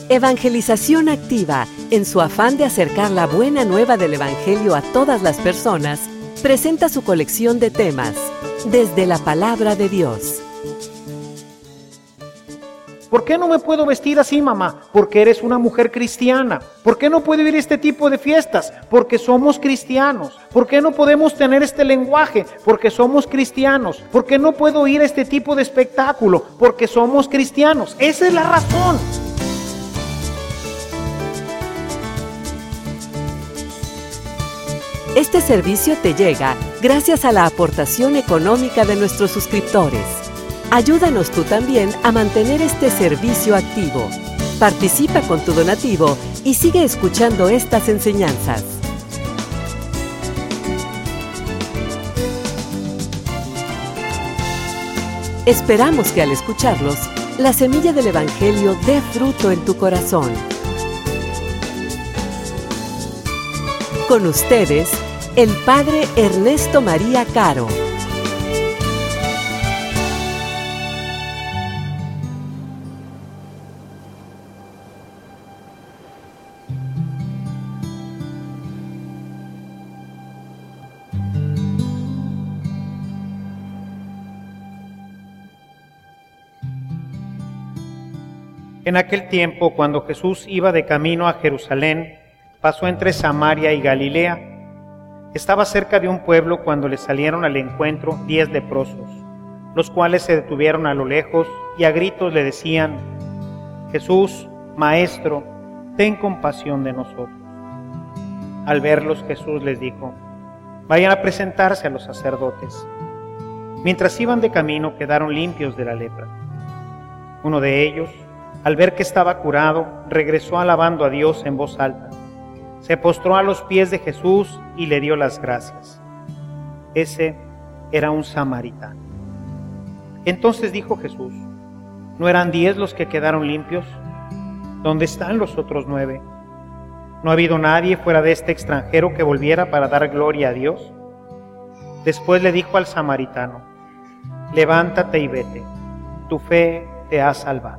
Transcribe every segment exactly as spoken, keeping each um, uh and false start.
Evangelización Activa, en su afán de acercar la buena nueva del Evangelio a todas las personas, presenta su colección de temas, Desde la Palabra de Dios. ¿Por qué no me puedo vestir así, mamá? Porque eres una mujer cristiana. ¿Por qué no puedo ir a este tipo de fiestas? Porque somos cristianos. ¿Por qué no podemos tener este lenguaje? Porque somos cristianos. ¿Por qué no puedo ir a este tipo de espectáculo? Porque somos cristianos. Esa es la razón. Este servicio te llega gracias a la aportación económica de nuestros suscriptores. Ayúdanos tú también a mantener este servicio activo. Participa con tu donativo y sigue escuchando estas enseñanzas. Esperamos que al escucharlos, la semilla del Evangelio dé fruto en tu corazón. Con ustedes, el Padre Ernesto María Caro. En aquel tiempo, cuando Jesús iba de camino a Jerusalén, pasó entre Samaria y Galilea. Estaba cerca de un pueblo cuando le salieron al encuentro diez leprosos, los cuales se detuvieron a lo lejos y a gritos le decían: Jesús, Maestro, ten compasión de nosotros. Al verlos, Jesús les dijo: vayan a presentarse a los sacerdotes. Mientras iban de camino, quedaron limpios de la lepra. Uno de ellos, al ver que estaba curado, regresó alabando a Dios en voz alta. Se postró a los pies de Jesús y le dio las gracias. Ese era un samaritano. Entonces dijo Jesús: ¿no eran diez los que quedaron limpios? ¿Dónde están los otros nueve? ¿No ha habido nadie fuera de este extranjero que volviera para dar gloria a Dios? Después le dijo al samaritano: levántate y vete, tu fe te ha salvado.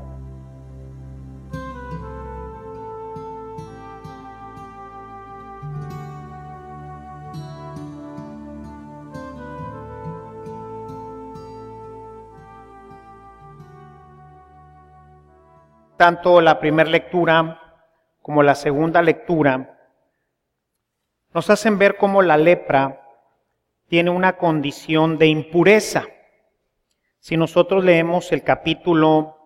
Tanto la primera lectura como la segunda lectura nos hacen ver cómo la lepra tiene una condición de impureza. Si nosotros leemos el capítulo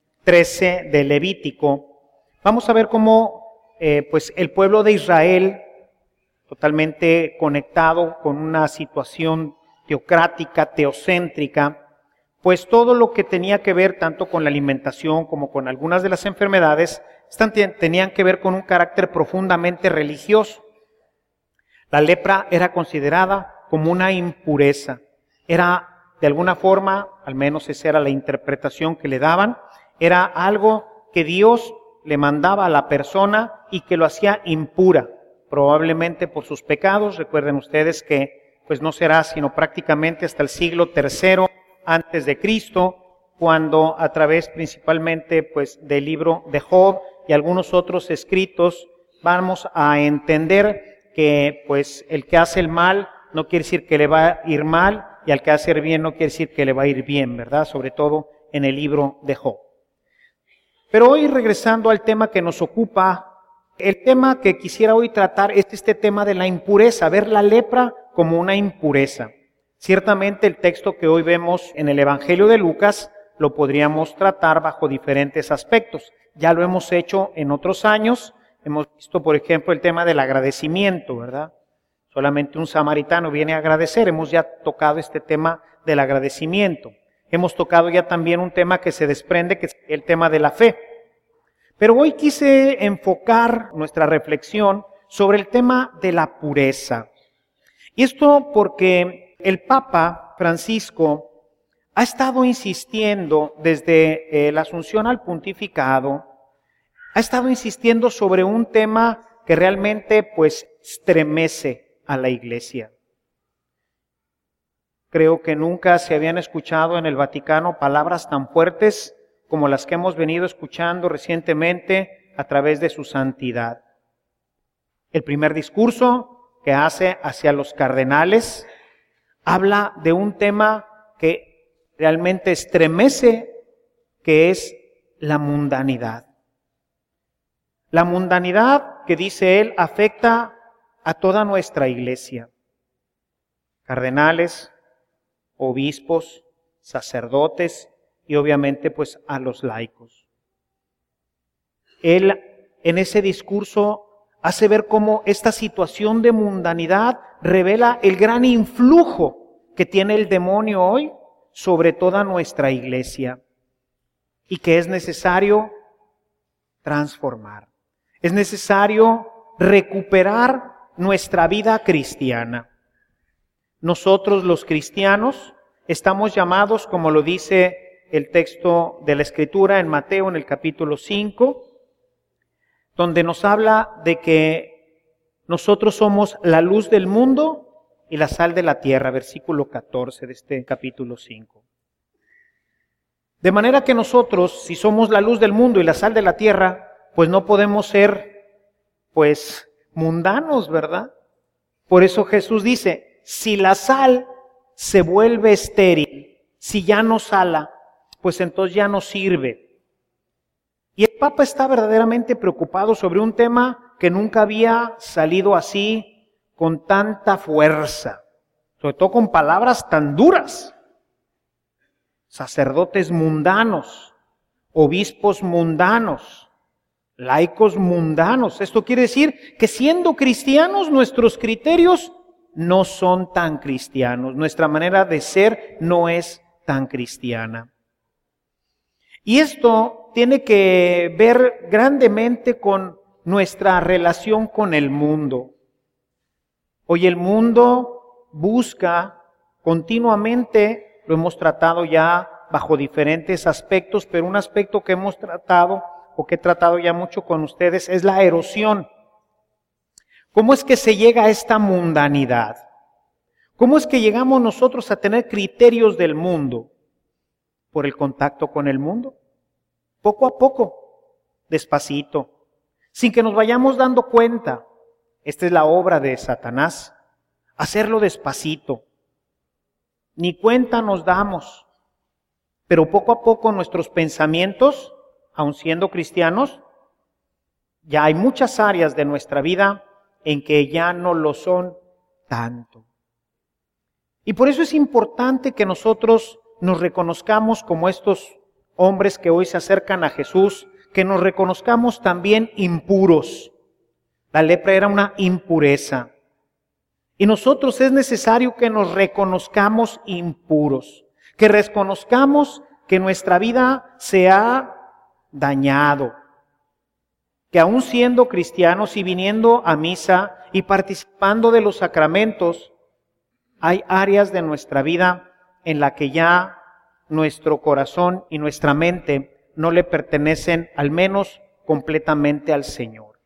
trece de Levítico, vamos a ver cómo eh, pues el pueblo de Israel, totalmente conectado con una situación teocrática, teocéntrica, pues todo lo que tenía que ver tanto con la alimentación como con algunas de las enfermedades están, tenían que ver con un carácter profundamente religioso. La lepra era considerada como una impureza. Era, de alguna forma, al menos esa era la interpretación que le daban, era algo que Dios le mandaba a la persona y que lo hacía impura, probablemente por sus pecados. Recuerden ustedes que pues no será sino prácticamente hasta el siglo tercero antes de Cristo, cuando a través principalmente pues del libro de Job y algunos otros escritos vamos a entender que pues el que hace el mal no quiere decir que le va a ir mal, y al que hace el bien no quiere decir que le va a ir bien, ¿verdad? Sobre todo en el libro de Job. Pero hoy, regresando al tema que nos ocupa, el tema que quisiera hoy tratar es este tema de la impureza, ver la lepra como una impureza. Ciertamente el texto que hoy vemos en el Evangelio de Lucas lo podríamos tratar bajo diferentes aspectos. Ya lo hemos hecho en otros años. Hemos visto, por ejemplo, el tema del agradecimiento, ¿verdad? Solamente un samaritano viene a agradecer. Hemos ya tocado este tema del agradecimiento. Hemos tocado ya también un tema que se desprende, que es el tema de la fe. Pero hoy quise enfocar nuestra reflexión sobre el tema de la pureza. Y esto porque el Papa Francisco ha estado insistiendo desde eh, la asunción al pontificado, ha estado insistiendo sobre un tema que realmente pues estremece a la Iglesia. Creo que nunca se habían escuchado en el Vaticano palabras tan fuertes como las que hemos venido escuchando recientemente a través de su santidad. El primer discurso que hace hacia los cardenales habla de un tema que realmente estremece, que es la mundanidad. La mundanidad, que dice él, afecta a toda nuestra iglesia. Cardenales, obispos, sacerdotes y obviamente pues a los laicos. Él en ese discurso hace ver cómo esta situación de mundanidad revela el gran influjo que tiene el demonio hoy sobre toda nuestra iglesia y que es necesario transformar. Es necesario recuperar nuestra vida cristiana. Nosotros los cristianos estamos llamados, como lo dice el texto de la Escritura en Mateo en el capítulo cinco, donde nos habla de que nosotros somos la luz del mundo y la sal de la tierra, versículo catorce de este capítulo cinco. De manera que nosotros, si somos la luz del mundo y la sal de la tierra, pues no podemos ser, pues, mundanos, ¿verdad? Por eso Jesús dice, si la sal se vuelve estéril, si ya no sala, pues entonces ya no sirve. Y el Papa está verdaderamente preocupado sobre un tema que nunca había salido así con tanta fuerza, sobre todo con palabras tan duras. Sacerdotes mundanos, obispos mundanos, laicos mundanos. Esto quiere decir que siendo cristianos nuestros criterios no son tan cristianos, nuestra manera de ser no es tan cristiana. Y esto tiene que ver grandemente con nuestra relación con el mundo. Hoy el mundo busca continuamente, lo hemos tratado ya bajo diferentes aspectos, pero un aspecto que hemos tratado o que he tratado ya mucho con ustedes es la erosión. ¿Cómo es que se llega a esta mundanidad? ¿Cómo es que llegamos nosotros a tener criterios del mundo? Por el contacto con el mundo. Poco a poco, despacito, sin que nos vayamos dando cuenta. Esta es la obra de Satanás, hacerlo despacito. Ni cuenta nos damos, pero poco a poco nuestros pensamientos, aun siendo cristianos, ya hay muchas áreas de nuestra vida en que ya no lo son tanto. Y por eso es importante que nosotros nos reconozcamos como estos hombres que hoy se acercan a Jesús, que nos reconozcamos también impuros. La lepra era una impureza. Y nosotros es necesario que nos reconozcamos impuros, que reconozcamos que nuestra vida se ha dañado, que aún siendo cristianos y viniendo a misa y participando de los sacramentos, hay áreas de nuestra vida en la que ya nuestro corazón y nuestra mente no le pertenecen, al menos completamente al Señor.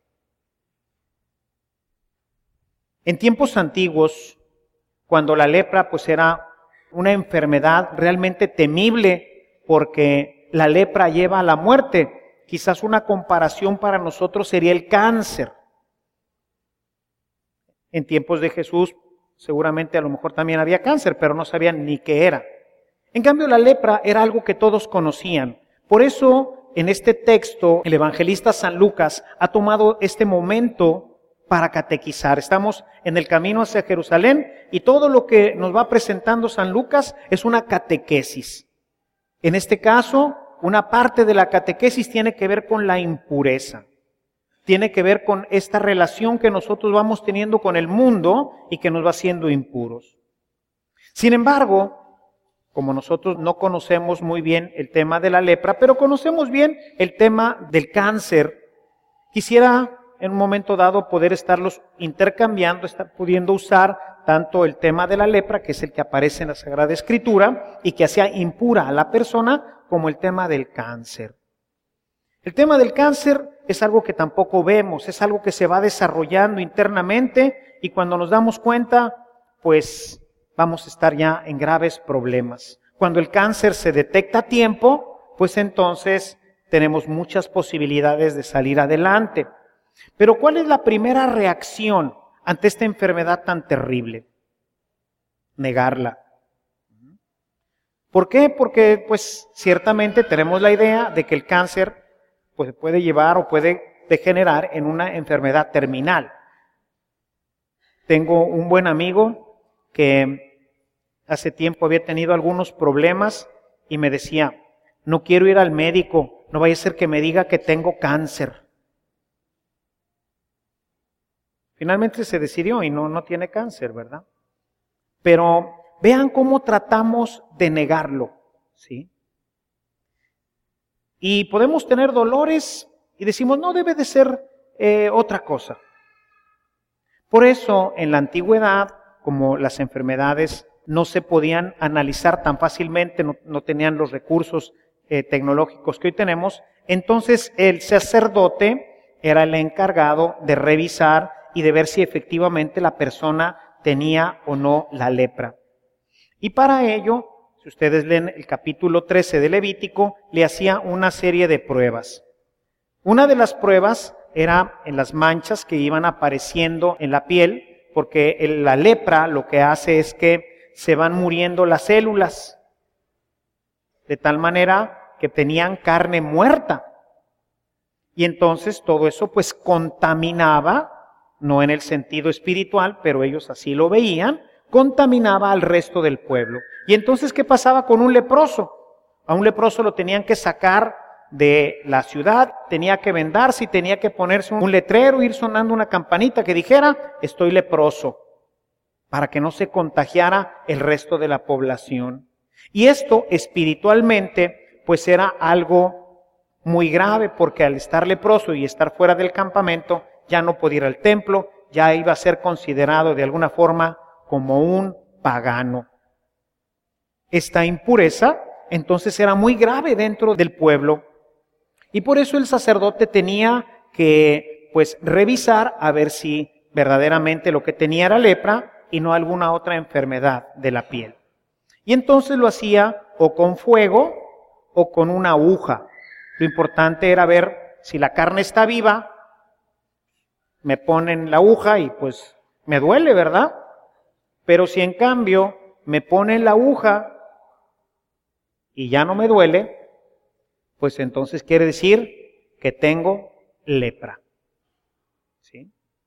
En tiempos antiguos, cuando la lepra pues era una enfermedad realmente temible, porque la lepra lleva a la muerte, quizás una comparación para nosotros sería el cáncer. En tiempos de Jesús, seguramente a lo mejor también había cáncer, pero no sabían ni qué era. En cambio, la lepra era algo que todos conocían. Por eso, en este texto, el evangelista San Lucas ha tomado este momento para catequizar. Estamos en el camino hacia Jerusalén y todo lo que nos va presentando San Lucas es una catequesis. En este caso, una parte de la catequesis tiene que ver con la impureza. Tiene que ver con esta relación que nosotros vamos teniendo con el mundo y que nos va haciendo impuros. Sin embargo, como nosotros no conocemos muy bien el tema de la lepra, pero conocemos bien el tema del cáncer, quisiera en un momento dado poder estarlos intercambiando, estar pudiendo usar tanto el tema de la lepra, que es el que aparece en la Sagrada Escritura, y que hacía impura a la persona, como el tema del cáncer. El tema del cáncer es algo que tampoco vemos, es algo que se va desarrollando internamente, y cuando nos damos cuenta, pues vamos a estar ya en graves problemas. Cuando el cáncer se detecta a tiempo, pues entonces tenemos muchas posibilidades de salir adelante. Pero ¿cuál es la primera reacción ante esta enfermedad tan terrible? Negarla. ¿Por qué? Porque pues ciertamente tenemos la idea de que el cáncer pues, puede llevar o puede degenerar en una enfermedad terminal. Tengo un buen amigo que hace tiempo había tenido algunos problemas y me decía, no quiero ir al médico, no vaya a ser que me diga que tengo cáncer. Finalmente se decidió y no, no tiene cáncer, ¿verdad? Pero vean cómo tratamos de negarlo, ¿sí? Y podemos tener dolores y decimos, no debe de ser eh, otra cosa. Por eso, en la antigüedad, como las enfermedades no se podían analizar tan fácilmente, no, no tenían los recursos eh, tecnológicos que hoy tenemos, entonces el sacerdote era el encargado de revisar y de ver si efectivamente la persona tenía o no la lepra. Y para ello, si ustedes leen el capítulo trece de Levítico, le hacía una serie de pruebas. Una de las pruebas era en las manchas que iban apareciendo en la piel, porque la lepra lo que hace es que se van muriendo las células, de tal manera que tenían carne muerta. Y entonces todo eso pues contaminaba, no en el sentido espiritual, pero ellos así lo veían, contaminaba al resto del pueblo. Y entonces, ¿qué pasaba con un leproso? A un leproso lo tenían que sacar de la ciudad, tenía que vendarse y tenía que ponerse un letrero, ir sonando una campanita que dijera, estoy leproso, para que no se contagiara el resto de la población. Y esto espiritualmente, pues era algo muy grave, porque al estar leproso y estar fuera del campamento, ya no podía ir al templo, ya iba a ser considerado de alguna forma como un pagano. Esta impureza, entonces, era muy grave dentro del pueblo. Y por eso el sacerdote tenía que, pues, revisar a ver si verdaderamente lo que tenía era lepra y no alguna otra enfermedad de la piel. Y entonces lo hacía o con fuego o con una aguja. Lo importante era ver si la carne está viva, me ponen la aguja y pues me duele, ¿verdad? Pero si en cambio me ponen la aguja y ya no me duele, pues entonces quiere decir que tengo lepra. ¿Sí?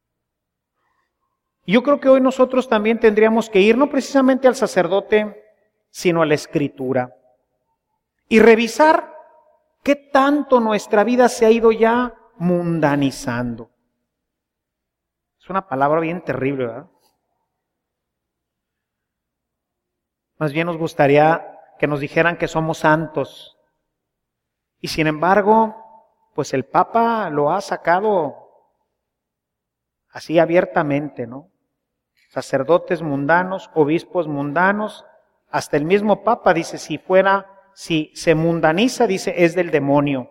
Yo creo que hoy nosotros también tendríamos que ir no precisamente al sacerdote, sino a la Escritura y revisar qué tanto nuestra vida se ha ido ya mundanizando. Es una palabra bien terrible, ¿verdad? Más bien nos gustaría que nos dijeran que somos santos. Y sin embargo, pues el Papa lo ha sacado así abiertamente, ¿no? Sacerdotes mundanos, obispos mundanos, hasta el mismo Papa dice, si fuera, si se mundaniza, dice, es del demonio.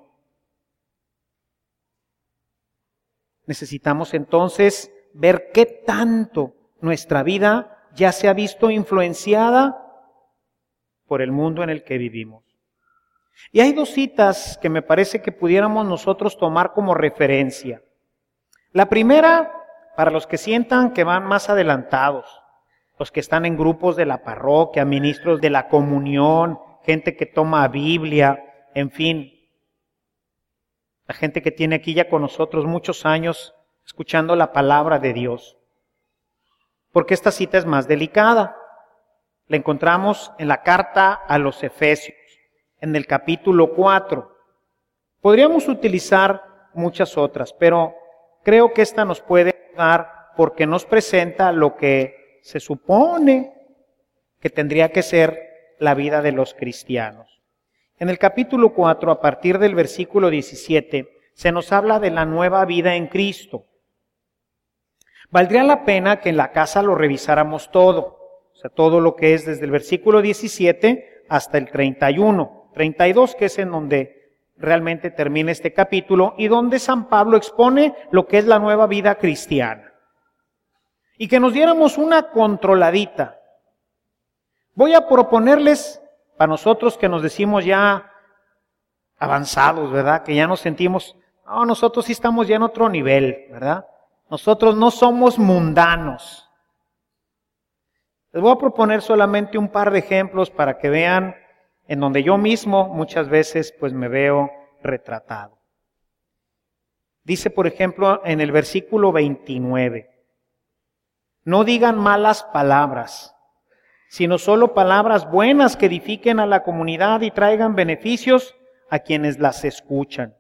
Necesitamos entonces ver qué tanto nuestra vida ya se ha visto influenciada por el mundo en el que vivimos. Y hay dos citas que me parece que pudiéramos nosotros tomar como referencia. La primera, para los que sientan que van más adelantados, los que están en grupos de la parroquia, ministros de la comunión, gente que toma Biblia, en fin, la gente que tiene aquí ya con nosotros muchos años escuchando la palabra de Dios. Porque esta cita es más delicada. La encontramos en la carta a los Efesios, en el capítulo cuatro. Podríamos utilizar muchas otras, pero creo que esta nos puede ayudar porque nos presenta lo que se supone que tendría que ser la vida de los cristianos. En el capítulo cuatro, a partir del versículo diecisiete, se nos habla de la nueva vida en Cristo. Valdría la pena que en la casa lo revisáramos todo. O sea, todo lo que es desde el versículo diecisiete hasta el treinta y uno, treinta y dos, que es en donde realmente termina este capítulo y donde San Pablo expone lo que es la nueva vida cristiana. Y que nos diéramos una controladita. Voy a proponerles, para nosotros que nos decimos ya avanzados, ¿verdad? Que ya nos sentimos, no, nosotros sí estamos ya en otro nivel, ¿verdad? Nosotros no somos mundanos. Les voy a proponer solamente un par de ejemplos para que vean en donde yo mismo muchas veces pues me veo retratado. Dice, por ejemplo, en el versículo veintinueve, no digan malas palabras, sino solo palabras buenas que edifiquen a la comunidad y traigan beneficios a quienes las escuchan.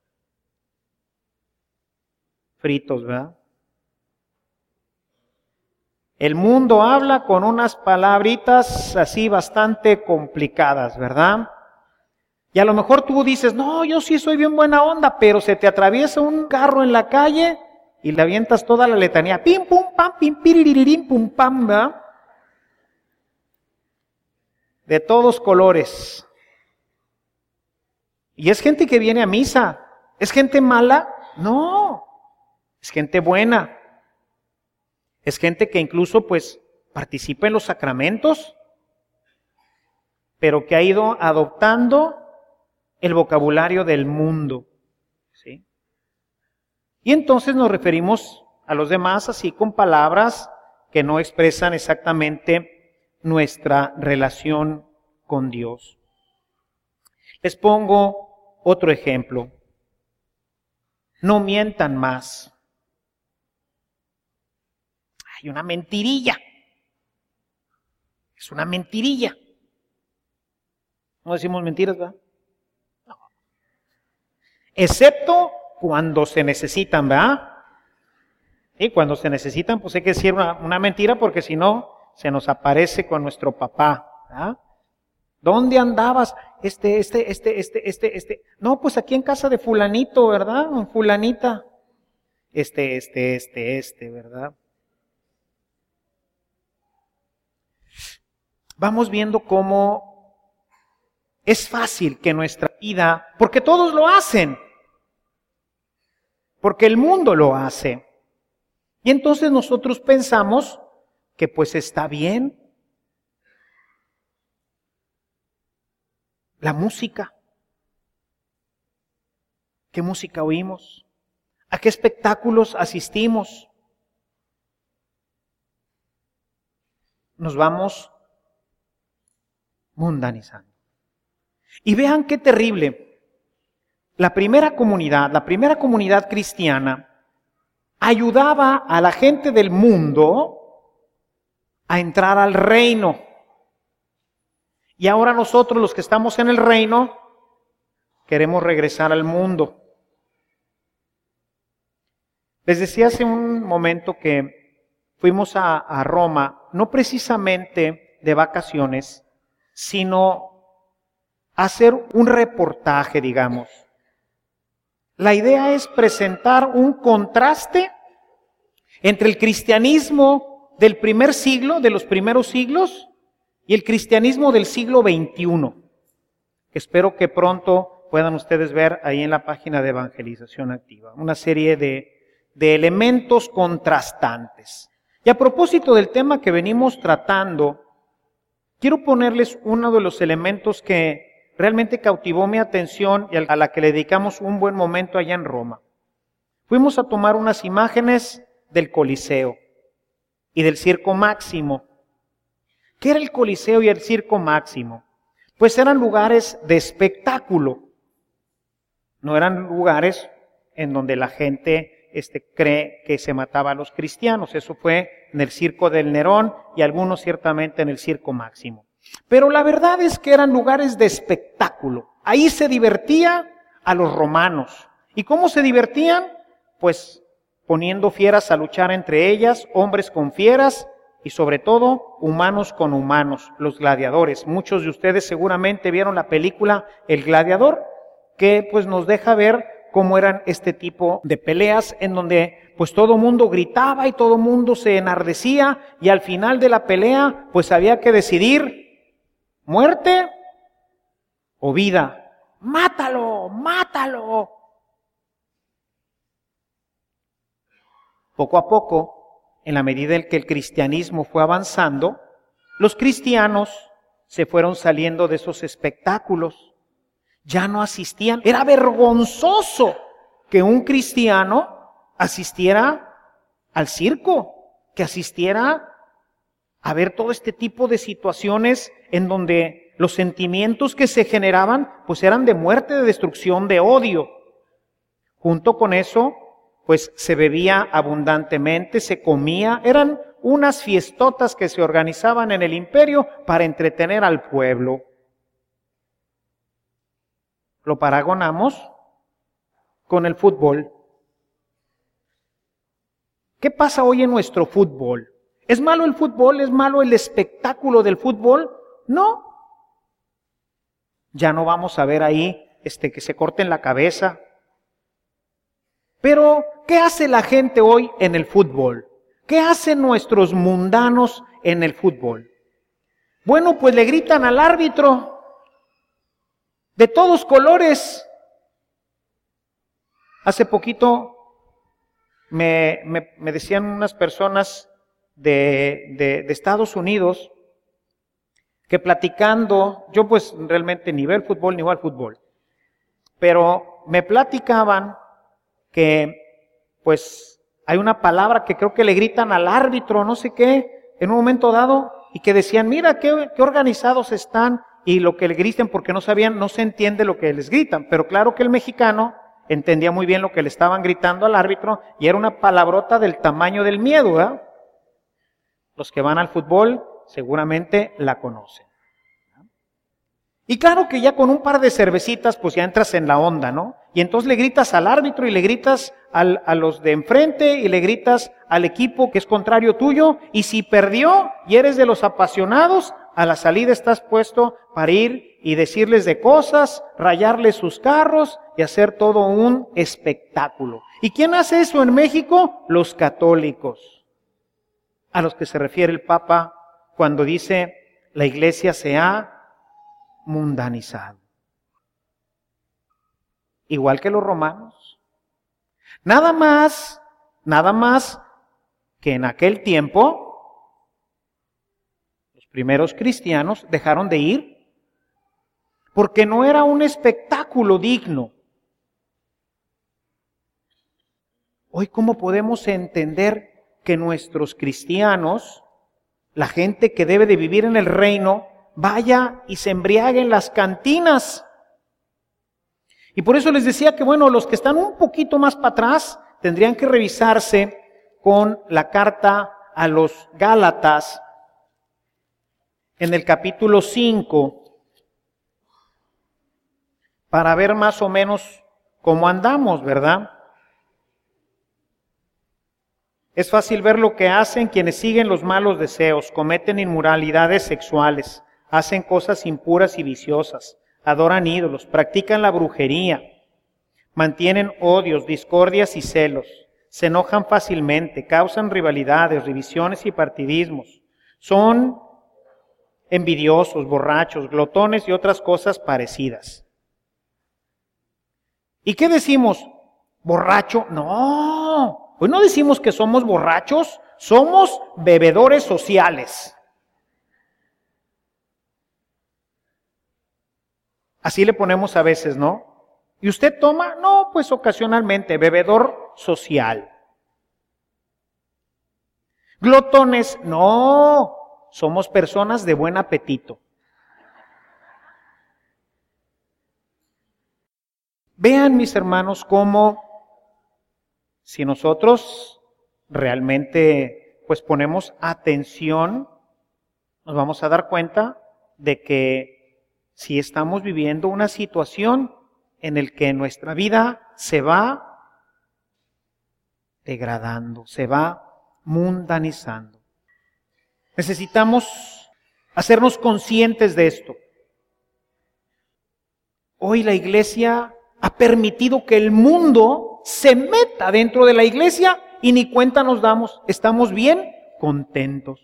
Fritos, ¿verdad? El mundo habla con unas palabritas así bastante complicadas, ¿verdad? Y a lo mejor tú dices, no, yo sí soy bien buena onda, pero se te atraviesa un carro en la calle y le avientas toda la letanía. Pim, pum, pam, pim, piriririm, pum, pam, ¿verdad? De todos colores. Y es gente que viene a misa. ¿Es gente mala? No. Es gente buena. Es gente que incluso pues participa en los sacramentos, pero que ha ido adoptando el vocabulario del mundo, ¿sí? Y entonces nos referimos a los demás así con palabras que no expresan exactamente nuestra relación con Dios. Les pongo otro ejemplo. No mientan más. Hay una mentirilla. Es una mentirilla. No decimos mentiras, ¿verdad? No. Excepto cuando se necesitan, ¿verdad? Y cuando se necesitan, pues hay que decir una, una mentira porque si no, se nos aparece con nuestro papá, ¿verdad? ¿Dónde andabas? Este, este, este, este, este, este. No, pues aquí en casa de fulanito, ¿verdad? Fulanita. Este, este, este, este, ¿verdad? Vamos viendo cómo es fácil que nuestra vida, porque todos lo hacen, porque el mundo lo hace. Y entonces nosotros pensamos que pues está bien. La música. ¿Qué música oímos? ¿A qué espectáculos asistimos? Nos vamos mundanizando. Y vean qué terrible. La primera comunidad, la primera comunidad cristiana, ayudaba a la gente del mundo a entrar al reino. Y ahora nosotros, los que estamos en el reino, queremos regresar al mundo. Les decía hace un momento que fuimos a, a Roma, no precisamente de vacaciones, sino a hacer un reportaje, digamos. La idea es presentar un contraste entre el cristianismo del primer siglo, de los primeros siglos, y el cristianismo del siglo veintiuno. Espero que pronto puedan ustedes ver ahí en la página de Evangelización Activa, una serie de, de elementos contrastantes. Y a propósito del tema que venimos tratando, quiero ponerles uno de los elementos que realmente cautivó mi atención y a la que le dedicamos un buen momento allá en Roma. Fuimos a tomar unas imágenes del Coliseo y del Circo Máximo. ¿Qué era el Coliseo y el Circo Máximo? Pues eran lugares de espectáculo. No eran lugares en donde la gente este, cree que se mataba a los cristianos. Eso fue en el Circo del Nerón y algunos ciertamente en el Circo Máximo. Pero la verdad es que eran lugares de espectáculo. Ahí se divertía a los romanos. ¿Y cómo se divertían? Pues poniendo fieras a luchar entre ellas, hombres con fieras y sobre todo humanos con humanos, los gladiadores. Muchos de ustedes seguramente vieron la película El Gladiador, que pues nos deja ver cómo eran este tipo de peleas en donde pues todo mundo gritaba y todo mundo se enardecía y al final de la pelea pues había que decidir muerte o vida. ¡Mátalo! ¡Mátalo! Poco a poco, en la medida en que el cristianismo fue avanzando, los cristianos se fueron saliendo de esos espectáculos. ya no asistían. Era vergonzoso que un cristiano asistiera al circo, que asistiera a ver todo este tipo de situaciones en donde los sentimientos que se generaban pues eran de muerte, de destrucción, de odio. Junto con eso, pues se bebía abundantemente, se comía, eran unas fiestotas que se organizaban en el imperio para entretener al pueblo. Lo paragonamos con el fútbol. ¿Qué pasa hoy en nuestro fútbol? ¿Es malo el fútbol? ¿Es malo el espectáculo del fútbol? No. Ya no vamos a ver ahí este, que se corten la cabeza. Pero, ¿qué hace la gente hoy en el fútbol? ¿Qué hacen nuestros mundanos en el fútbol? Bueno, pues le gritan al árbitro de todos colores. Hace poquito me, me, me decían unas personas de, de, de Estados Unidos que platicando, yo pues realmente ni veo el fútbol ni voy al fútbol, pero me platicaban que pues hay una palabra que creo que le gritan al árbitro, no sé qué, en un momento dado, y que decían, mira qué, qué organizados están, y lo que le griten porque no sabían, no se entiende lo que les gritan, pero claro que el mexicano entendía muy bien lo que le estaban gritando al árbitro, y era una palabrota del tamaño del miedo, ¿verdad? Los que van al fútbol seguramente la conocen. Y claro que ya con un par de cervecitas, pues ya entras en la onda, ¿no? Y entonces le gritas al árbitro y le gritas al, a los de enfrente y le gritas al equipo que es contrario tuyo. Y si perdió y eres de los apasionados, a la salida estás puesto para ir y decirles de cosas, rayarles sus carros y hacer todo un espectáculo. ¿Y quién hace eso en México? Los católicos, a los que se refiere el Papa cuando dice la iglesia se ha mundanizado. Igual que los romanos. Nada más, nada más que en aquel tiempo los primeros cristianos dejaron de ir porque no era un espectáculo digno. Hoy, ¿cómo podemos entender que nuestros cristianos, la gente que debe de vivir en el reino, vaya y se embriague en las cantinas? Y por eso les decía que, bueno, los que están un poquito más para atrás tendrían que revisarse con la carta a los Gálatas en el capítulo cinco para ver más o menos cómo andamos, ¿verdad? Es fácil ver lo que hacen quienes siguen los malos deseos, cometen inmoralidades sexuales, hacen cosas impuras y viciosas, adoran ídolos, practican la brujería, mantienen odios, discordias y celos, se enojan fácilmente, causan rivalidades, divisiones y partidismos, son envidiosos, borrachos, glotones y otras cosas parecidas. ¿Y qué decimos? ¿Borracho? No, pues no decimos que somos borrachos, somos bebedores sociales. Así le ponemos a veces, ¿no? ¿Y usted toma? No, pues ocasionalmente, bebedor social. Glotones, no, somos personas de buen apetito. Vean, mis hermanos, cómo si nosotros realmente pues ponemos atención, nos vamos a dar cuenta de que si estamos viviendo una situación en la que nuestra vida se va degradando, se va mundanizando. Necesitamos hacernos conscientes de esto. Hoy la iglesia ha permitido que el mundo se meta dentro de la iglesia y ni cuenta nos damos. Estamos bien contentos.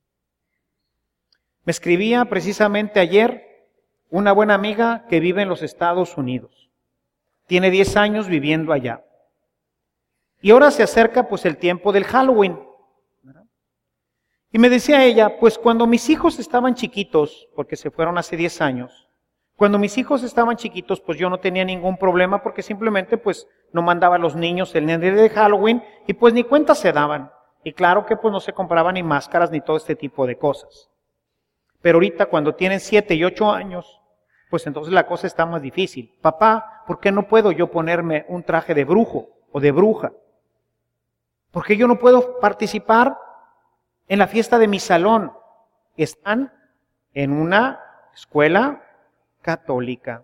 Me escribía precisamente ayer una buena amiga que vive en los Estados Unidos. Tiene diez años viviendo allá. Y ahora se acerca pues el tiempo del Halloween, ¿verdad? Y me decía ella, pues cuando mis hijos estaban chiquitos, porque se fueron hace diez años, Cuando mis hijos estaban chiquitos, pues yo no tenía ningún problema porque simplemente pues no mandaba a los niños el día de Halloween y pues ni cuenta se daban. Y claro que pues no se compraban ni máscaras ni todo este tipo de cosas. Pero ahorita cuando tienen siete y ocho años, pues entonces la cosa está más difícil. Papá, ¿por qué no puedo yo ponerme un traje de brujo o de bruja? ¿Por qué yo no puedo participar en la fiesta de mi salón? Están en una escuela católica.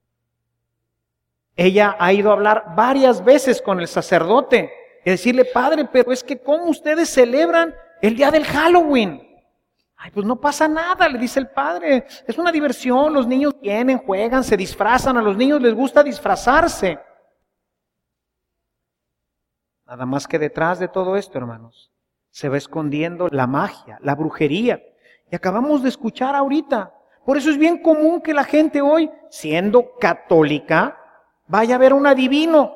Ella ha ido a hablar varias veces con el sacerdote y decirle, padre, pero es que ¿cómo ustedes celebran el día del Halloween? Ay, pues no pasa nada, le dice el padre, es una diversión, los niños vienen, juegan, se disfrazan, a los niños les gusta disfrazarse. Nada más que detrás de todo esto, hermanos, se va escondiendo la magia, la brujería. Y acabamos de escuchar ahorita. Por eso es bien común que la gente hoy, siendo católica, vaya a ver a un adivino.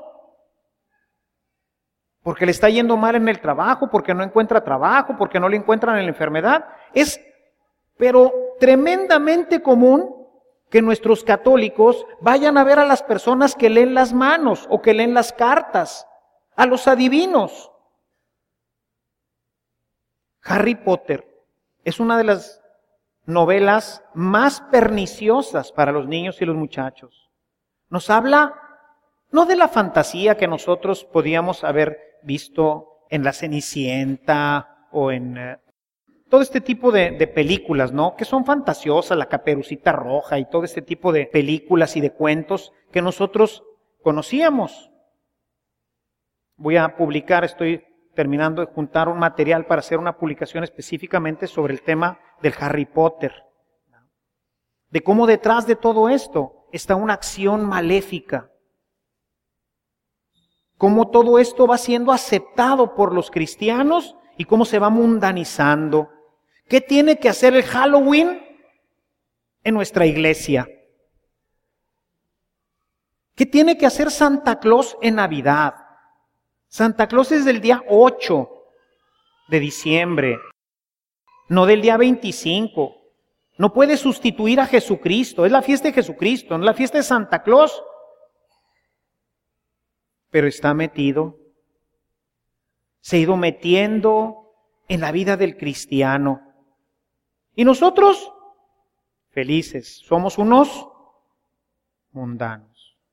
Porque le está yendo mal en el trabajo, porque no encuentra trabajo, porque no le encuentran en la enfermedad. Es, pero tremendamente común que nuestros católicos vayan a ver a las personas que leen las manos o que leen las cartas, a los adivinos. Harry Potter es una de las novelas más perniciosas para los niños y los muchachos. Nos habla no de la fantasía que nosotros podíamos haber visto en La Cenicienta o en eh, todo este tipo de, de películas, ¿no? Que son fantasiosas, La Caperucita Roja y todo este tipo de películas y de cuentos que nosotros conocíamos. Voy a publicar, estoy terminando de juntar un material para hacer una publicación específicamente sobre el tema del Harry Potter. De cómo detrás de todo esto está una acción maléfica. Cómo todo esto va siendo aceptado por los cristianos y cómo se va mundanizando. ¿Qué tiene que hacer el Halloween en nuestra iglesia? ¿Qué tiene que hacer Santa Claus en Navidad? Santa Claus es del día ocho de diciembre, no del día veinticinco. No puede sustituir a Jesucristo. Es la fiesta de Jesucristo, no es la fiesta de Santa Claus. Pero está metido, se ha ido metiendo en la vida del cristiano. Y nosotros, felices, somos unos mundanos.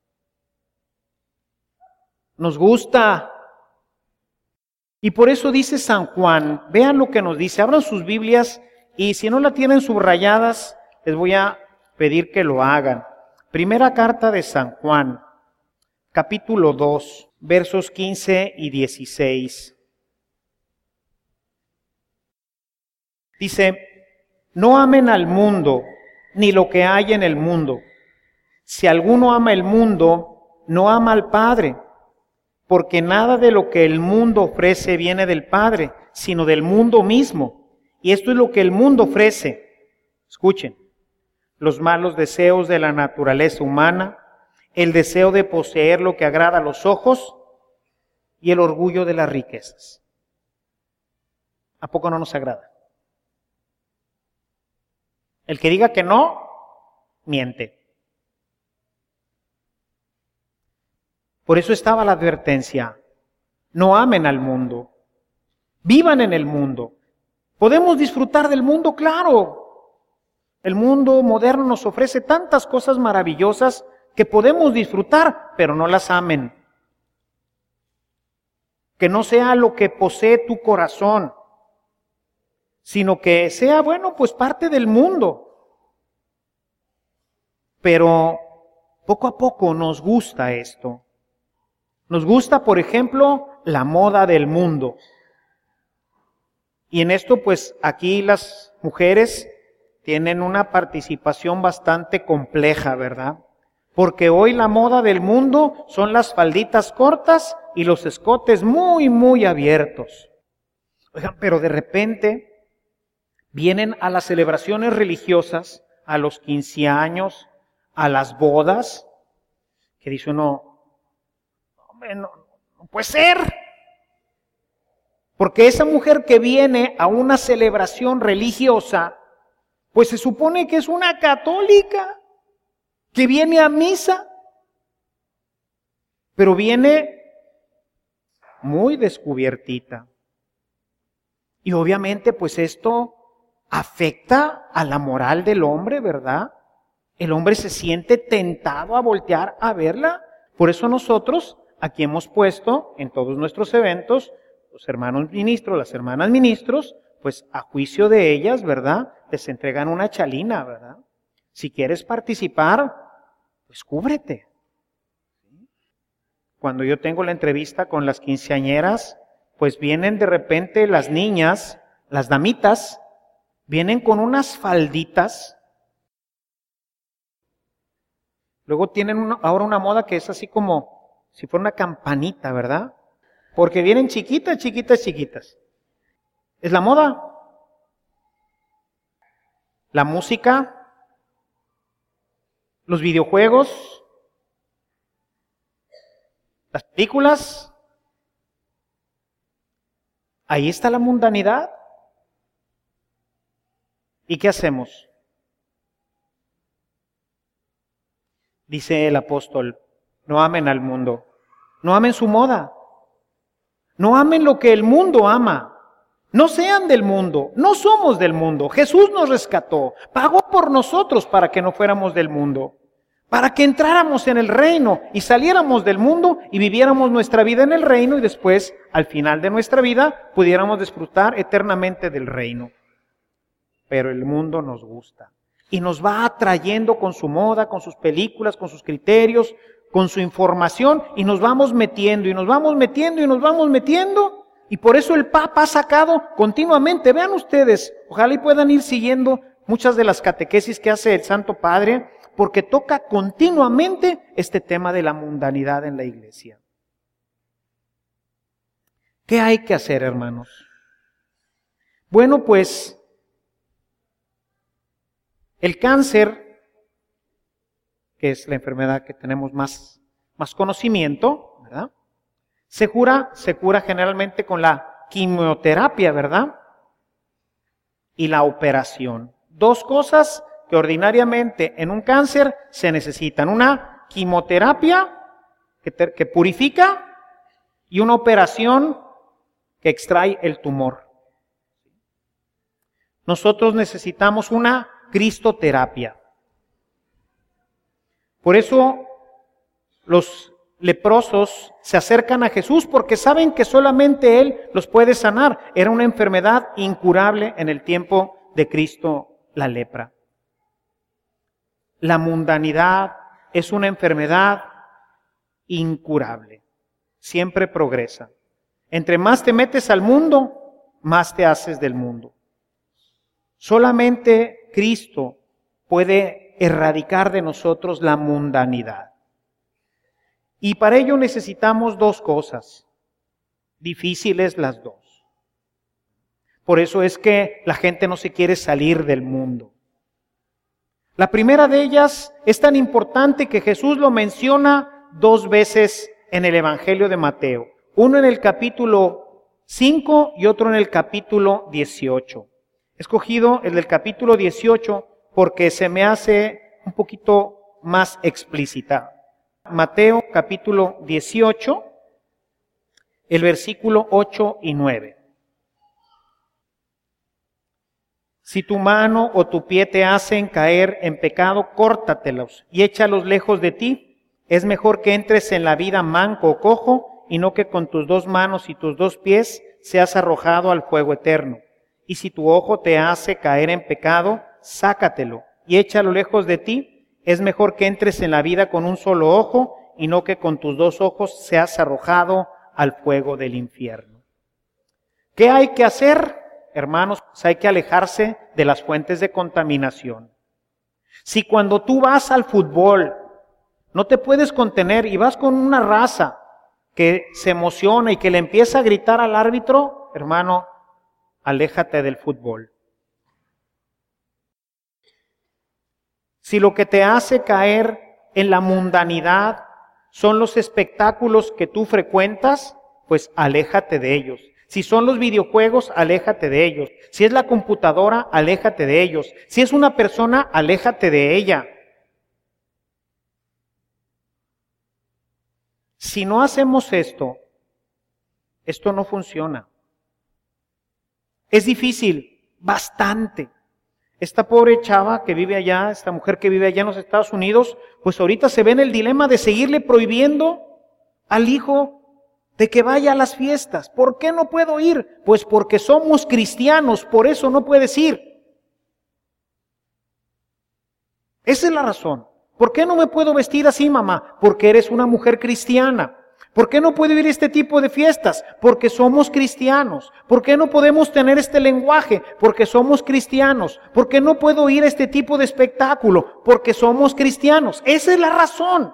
Nos gusta. Y por eso dice San Juan, vean lo que nos dice, abran sus Biblias y si no la tienen subrayadas, les voy a pedir que lo hagan. Primera carta de San Juan, capítulo dos, versos quince y dieciséis. Dice, no amen al mundo, ni lo que hay en el mundo. Si alguno ama el mundo, no ama al Padre, porque nada de lo que el mundo ofrece viene del Padre, sino del mundo mismo. Y esto es lo que el mundo ofrece. Escuchen, los malos deseos de la naturaleza humana, el deseo de poseer lo que agrada a los ojos y el orgullo de las riquezas. ¿A poco no nos agrada? El que diga que no, miente. Por eso estaba la advertencia, no amen al mundo, vivan en el mundo. ¿Podemos disfrutar del mundo? Claro. El mundo moderno nos ofrece tantas cosas maravillosas que podemos disfrutar, pero no las amen. Que no sea lo que posee tu corazón, sino que sea, bueno, pues parte del mundo. Pero poco a poco nos gusta esto. Nos gusta, por ejemplo, la moda del mundo. Y en esto, pues, aquí las mujeres tienen una participación bastante compleja, ¿verdad? Porque hoy la moda del mundo son las falditas cortas y los escotes muy, muy abiertos. Oigan, pero de repente vienen a las celebraciones religiosas, a los quince años, a las bodas, que dice uno, hombre, no, no puede ser. Porque esa mujer que viene a una celebración religiosa, pues se supone que es una católica. que viene a misa, pero viene muy descubiertita. Y obviamente pues esto afecta a la moral del hombre, ¿verdad? El hombre se siente tentado a voltear a verla. Por eso nosotros aquí hemos puesto en todos nuestros eventos, los hermanos ministros, las hermanas ministros, pues a juicio de ellas, ¿verdad? Les entregan una chalina, ¿verdad? Si quieres participar, pues cúbrete. Cuando yo tengo la entrevista con las quinceañeras, pues vienen de repente las niñas, las damitas, vienen con unas falditas. Luego tienen una, ahora una moda que es así como si fuera una campanita, ¿verdad? Porque vienen chiquitas, chiquitas, chiquitas. Es la moda. La música, los videojuegos, las películas. Ahí está la mundanidad. ¿Y qué hacemos? Dice el apóstol, no amen al mundo, no amen su moda, no amen lo que el mundo ama, no sean del mundo, no somos del mundo. Jesús nos rescató, pagó por nosotros para que no fuéramos del mundo, para que entráramos en el reino y saliéramos del mundo y viviéramos nuestra vida en el reino y después, al final de nuestra vida, pudiéramos disfrutar eternamente del reino. Pero el mundo nos gusta y nos va atrayendo con su moda, con sus películas, con sus criterios, con su información y nos vamos metiendo y nos vamos metiendo y nos vamos metiendo y por eso el Papa ha sacado continuamente, vean ustedes, ojalá y puedan ir siguiendo muchas de las catequesis que hace el Santo Padre, porque toca continuamente este tema de la mundanidad en la iglesia. ¿Qué hay que hacer, hermanos? Bueno, pues el cáncer, que es la enfermedad que tenemos más, más conocimiento, ¿verdad? Se cura, se cura generalmente con la quimioterapia, ¿verdad? Y la operación. Dos cosas que ordinariamente en un cáncer se necesitan. Una quimioterapia que, te, que purifica y una operación que extrae el tumor. Nosotros necesitamos una cristoterapia. Por eso los leprosos se acercan a Jesús porque saben que solamente Él los puede sanar. Era una enfermedad incurable en el tiempo de Cristo, la lepra. La mundanidad es una enfermedad incurable. Siempre progresa. Entre más te metes al mundo, más te haces del mundo. Solamente Cristo puede erradicar de nosotros la mundanidad. Y para ello necesitamos dos cosas, difíciles las dos. Por eso es que la gente no se quiere salir del mundo. La primera de ellas es tan importante que Jesús lo menciona dos veces en el Evangelio de Mateo. Uno en el capítulo cinco y otro en el capítulo dieciocho. He escogido el del capítulo dieciocho porque se me hace un poquito más explícita. Mateo capítulo dieciocho, el versículo ocho y nueve. Si tu mano o tu pie te hacen caer en pecado, córtatelos y échalos lejos de ti. Es mejor que entres en la vida manco o cojo y no que con tus dos manos y tus dos pies seas arrojado al fuego eterno. Y si tu ojo te hace caer en pecado, sácatelo y échalo lejos de ti. Es mejor que entres en la vida con un solo ojo y no que con tus dos ojos seas arrojado al fuego del infierno. ¿Qué hay que hacer, hermanos? Pues hay que alejarse de las fuentes de contaminación. Si cuando tú vas al fútbol no te puedes contener y vas con una raza que se emociona y que le empieza a gritar al árbitro, hermano, aléjate del fútbol. Si lo que te hace caer en la mundanidad son los espectáculos que tú frecuentas, pues aléjate de ellos. Si son los videojuegos, aléjate de ellos. Si es la computadora, aléjate de ellos. Si es una persona, aléjate de ella. Si no hacemos esto, esto no funciona. Es difícil, bastante. Esta pobre chava que vive allá, esta mujer que vive allá en los Estados Unidos, pues ahorita se ve en el dilema de seguirle prohibiendo al hijo de que vaya a las fiestas. ¿Por qué no puedo ir? Pues porque somos cristianos, por eso no puedes ir. Esa es la razón. ¿Por qué no me puedo vestir así, mamá? Porque eres una mujer cristiana. ¿Por qué no puedo ir a este tipo de fiestas? Porque somos cristianos. ¿Por qué no podemos tener este lenguaje? Porque somos cristianos. ¿Por qué no puedo ir a este tipo de espectáculo? Porque somos cristianos. Esa es la razón.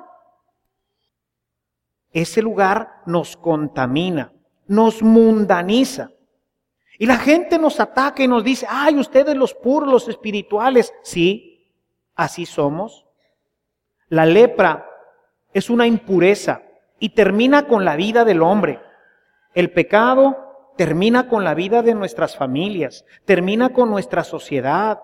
Ese lugar nos contamina, nos mundaniza. Y la gente nos ataca y nos dice, ay, ustedes los puros, los espirituales. Sí, así somos. La lepra es una impureza y termina con la vida del hombre. El pecado termina con la vida de nuestras familias, termina con nuestra sociedad.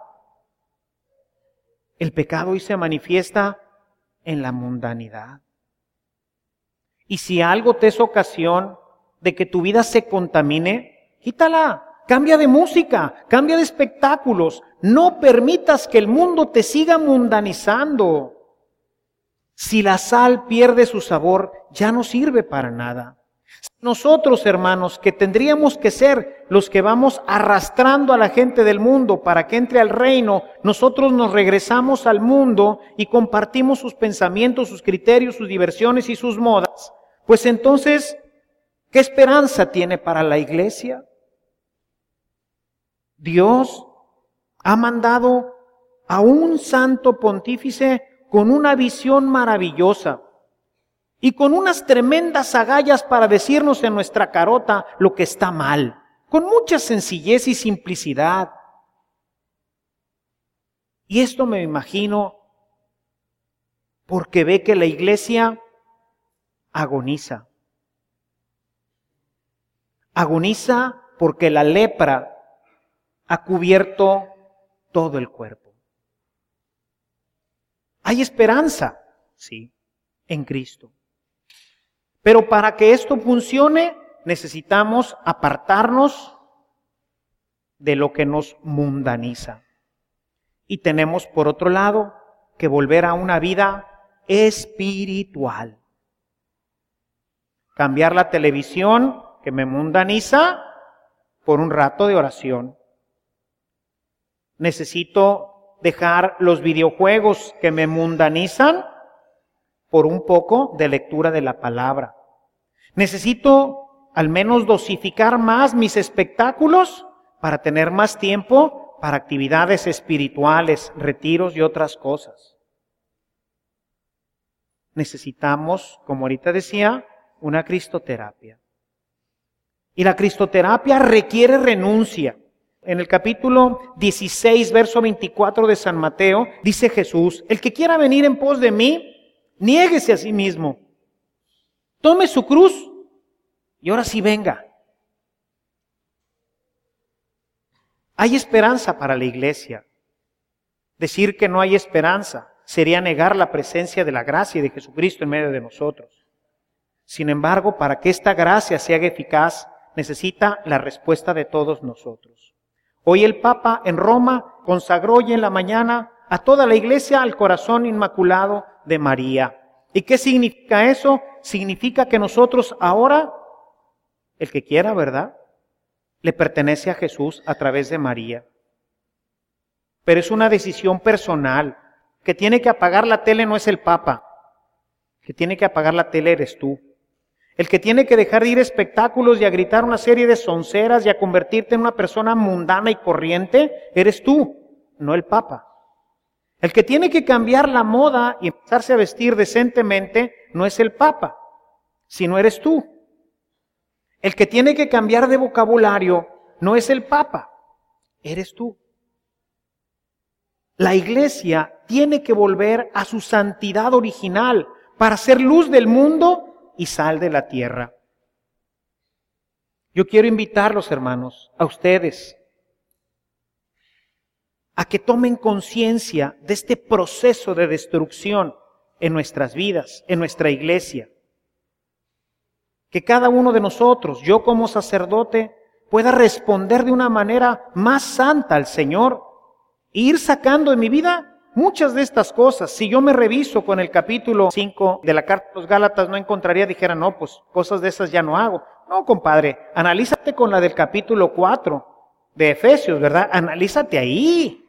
El pecado hoy se manifiesta en la mundanidad. Y si algo te es ocasión de que tu vida se contamine, quítala, cambia de música, cambia de espectáculos. No permitas que el mundo te siga mundanizando. Si la sal pierde su sabor, ya no sirve para nada. Nosotros, hermanos, que tendríamos que ser los que vamos arrastrando a la gente del mundo para que entre al reino, nosotros nos regresamos al mundo y compartimos sus pensamientos, sus criterios, sus diversiones y sus modas. Pues entonces, ¿qué esperanza tiene para la iglesia? Dios ha mandado a un santo pontífice con una visión maravillosa y con unas tremendas agallas para decirnos en nuestra carota lo que está mal, con mucha sencillez y simplicidad. Y esto me imagino porque ve que la iglesia agoniza. Agoniza porque la lepra ha cubierto todo el cuerpo. Hay esperanza, sí, en Cristo. Pero para que esto funcione, necesitamos apartarnos de lo que nos mundaniza. Y tenemos, por otro lado, que volver a una vida espiritual. Cambiar la televisión, que me mundaniza, por un rato de oración. Necesito dejar los videojuegos que me mundanizan por un poco de lectura de la palabra. Necesito al menos dosificar más mis espectáculos para tener más tiempo para actividades espirituales, retiros y otras cosas. Necesitamos, como ahorita decía, una cristoterapia. Y la cristoterapia requiere renuncia. En el capítulo dieciséis, verso veinticuatro de San Mateo, dice Jesús, el que quiera venir en pos de mí, niéguese a sí mismo. Tome su cruz y ahora sí venga. Hay esperanza para la iglesia. Decir que no hay esperanza sería negar la presencia de la gracia de Jesucristo en medio de nosotros. Sin embargo, para que esta gracia se haga eficaz, necesita la respuesta de todos nosotros. Hoy el Papa en Roma consagró hoy en la mañana a toda la iglesia al corazón inmaculado de María. ¿Y qué significa eso? Significa que nosotros ahora, el que quiera, ¿verdad?, le pertenece a Jesús a través de María. Pero es una decisión personal. Que tiene que apagar la tele no es el Papa. Que tiene que apagar la tele eres tú. El que tiene que dejar de ir a espectáculos y a gritar una serie de sonceras y a convertirte en una persona mundana y corriente, eres tú, no el Papa. El que tiene que cambiar la moda y empezarse a vestir decentemente no es el Papa, sino eres tú. El que tiene que cambiar de vocabulario no es el Papa, eres tú. La iglesia tiene que volver a su santidad original para ser luz del mundo y sal de la tierra. Yo quiero invitarlos, hermanos, a ustedes, a que tomen conciencia de este proceso de destrucción en nuestras vidas, en nuestra iglesia. que cada uno de nosotros, yo como sacerdote, pueda responder de una manera más santa al Señor e ir sacando de mi vida muchas de estas cosas. Si yo me reviso con el capítulo cinco de la carta a los Gálatas, no encontraría, dijera, no, pues cosas de esas ya no hago. No, compadre, analízate con la del capítulo cuatro de Efesios, ¿verdad? Analízate ahí.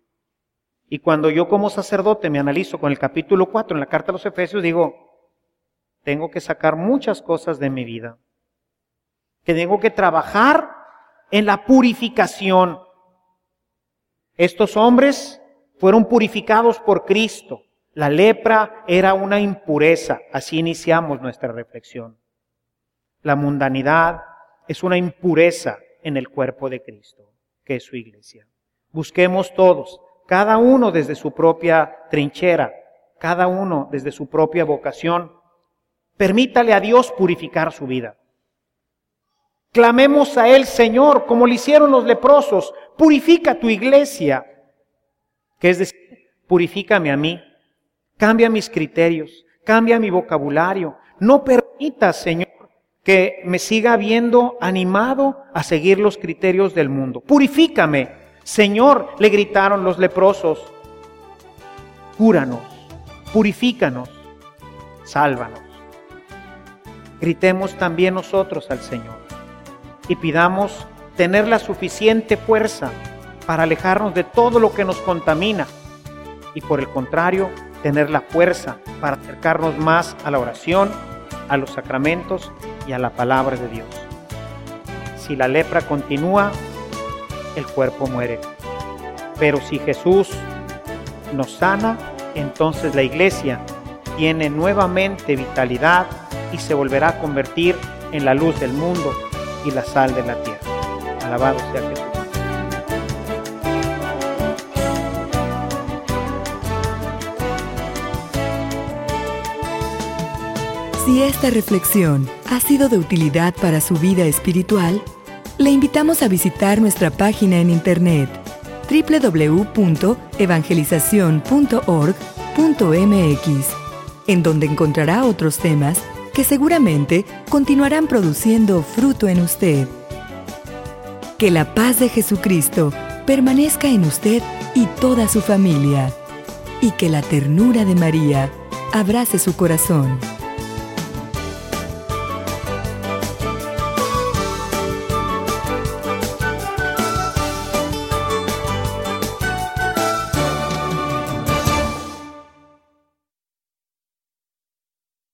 Y cuando yo como sacerdote me analizo con el capítulo cuatro en la carta a los Efesios, digo, tengo que sacar muchas cosas de mi vida. Que tengo que trabajar en la purificación. Estos hombres fueron purificados por Cristo. La lepra era una impureza. Así iniciamos nuestra reflexión. La mundanidad es una impureza en el cuerpo de Cristo, que es su iglesia. Busquemos todos, cada uno desde su propia trinchera, cada uno desde su propia vocación. Permítale a Dios purificar su vida. Clamemos a Él, Señor, como lo hicieron los leprosos, purifica tu iglesia. Que es decir, purifícame a mí, cambia mis criterios, cambia mi vocabulario. No permitas, Señor, que me siga viendo animado a seguir los criterios del mundo. Purifícame, Señor, le gritaron los leprosos. Cúranos, purifícanos, sálvanos. Gritemos también nosotros al Señor y pidamos tener la suficiente fuerza para alejarnos de todo lo que nos contamina y por el contrario, tener la fuerza para acercarnos más a la oración, a los sacramentos y a la palabra de Dios. Si la lepra continúa, el cuerpo muere. Pero si Jesús nos sana, entonces la iglesia tiene nuevamente vitalidad y se volverá a convertir en la luz del mundo y la sal de la tierra. Alabado sea Jesús. Si esta reflexión ha sido de utilidad para su vida espiritual, le invitamos a visitar nuestra página en internet doble u doble u doble u punto evangelización punto org punto m x, en donde encontrará otros temas que seguramente continuarán produciendo fruto en usted. Que la paz de Jesucristo permanezca en usted y toda su familia, y que la ternura de María abrace su corazón.